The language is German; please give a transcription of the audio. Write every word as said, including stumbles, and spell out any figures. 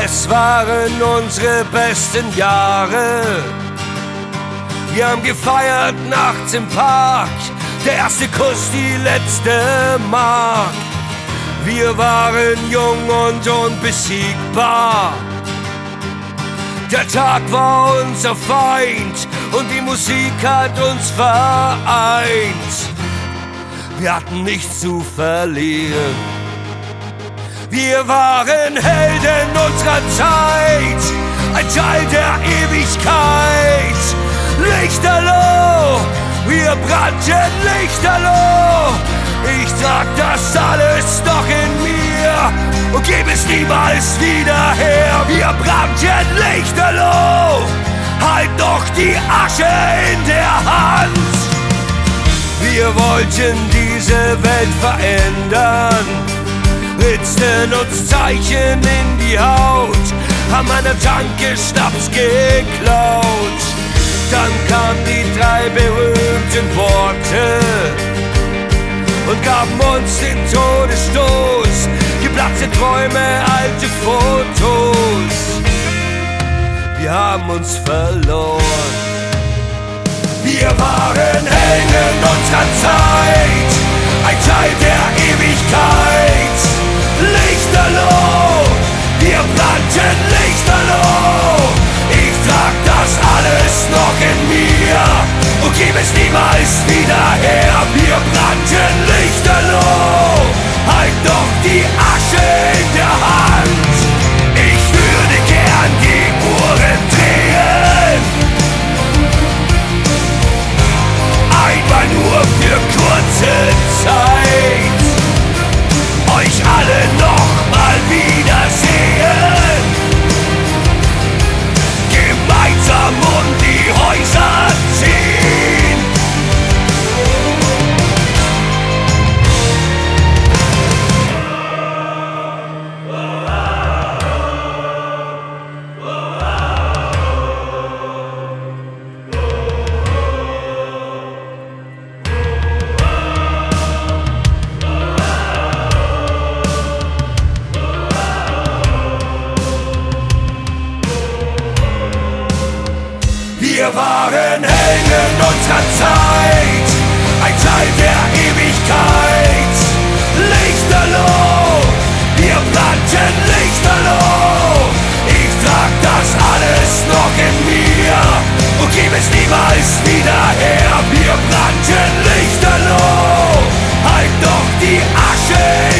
Es waren unsere besten Jahre. Wir haben gefeiert nachts im Park, der erste Kuss, die letzte Mark. Wir waren jung und unbesiegbar. Der Tag war unser Feind und die Musik hat uns vereint. Wir hatten nichts zu verlieren. Wir waren Helden unserer Zeit, ein Teil der Ewigkeit. Lichterloh, wir brannten Lichterloh. Ich trag das alles noch in mir und gebe es niemals wieder her. Wir brannten Lichterloh, halt noch die Asche in der Hand. Wir wollten diese Welt verändern, ritzten uns Zeichen in die Haut, haben eine Tanke Schnaps geklaut. Dann kamen die drei berühmten Worte und gaben uns den Todesstoß. Geplatzte Träume, alte Fotos. Wir haben uns verloren. Wir waren Helden unserer Zeit, ein Teil der Ewigkeit. Lichterloh, wir brannten Lichterloh. Ich trag das alles noch in mir und gebe es niemals wieder her. Wir brannten Lichterloh, halt noch die Asche in der Hand. Ich würde gern die Uhren drehen, einmal nur für kurze Zeit, euch alle noch mal wiedersehen, gemeinsam um die Häuser ziehen. Wir waren Helden unserer Zeit, ein Teil der Ewigkeit. Lichterloh, wir brannten Lichterloh. Ich trag das alles noch in mir und gebe es niemals wieder her. Wir brannten Lichterloh, halt noch die Asche